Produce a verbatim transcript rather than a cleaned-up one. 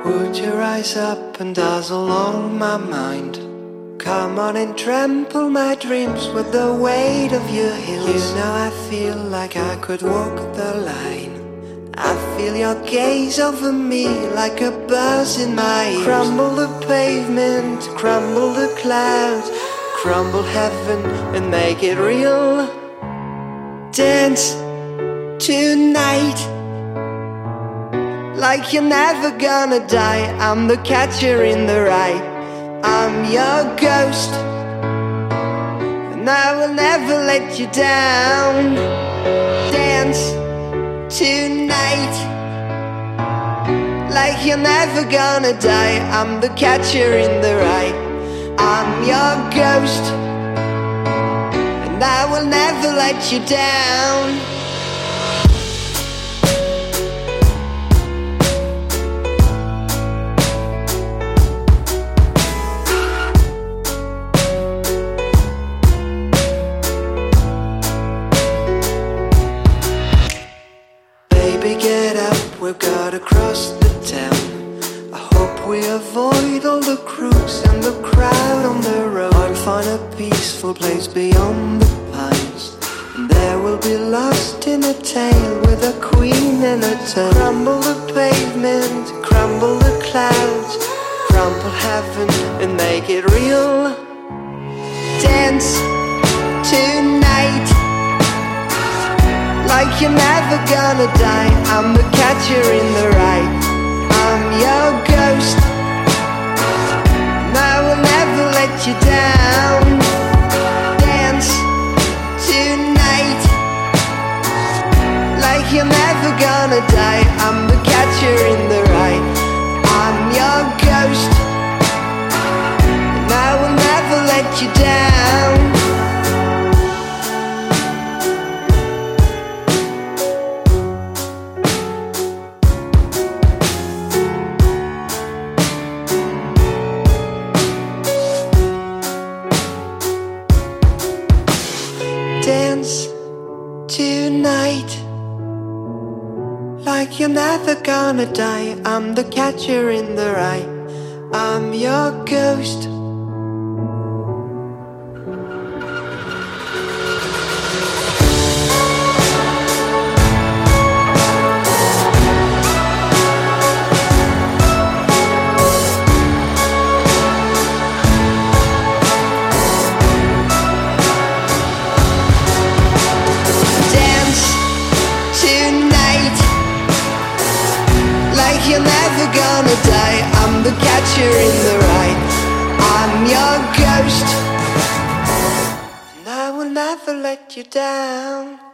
Would you rise up and dazzle on my mind? Come on and trample my dreams with the weight of your heels. You know I feel like I could walk the line. I feel your gaze over me like a buzz in my ears. Crumble the pavement, crumble the clouds, crumble heaven and make it real. Dance tonight like you're never gonna die. I'm the catcher in the rye. I'm your ghost, and I will never let you down. Dance tonight like you're never gonna die. I'm the catcher in the rye. I'm your ghost, and I will never let you down. Get up, we've got to cross the town. I hope we avoid all the crooks and the crowd on the road. I'll find a peaceful place beyond the pines, and there we'll be lost in a tale with a queen and a toad. Crumble the pavement, crumble the clouds, crumple heaven and make it real. Dance tonight like you're never gonna die. I'm the catcher in the rye. I'm your ghost, and I will never let you down. Dance tonight like you're never gonna die. I'm the catcher in the rye. I'm your ghost, and I will never let you down. Dance tonight like you're never gonna die. I'm the catcher in the rye. I'm your ghost. You're never gonna die. I'm the catcher in the rye. I'm your ghost, and I will never let you down.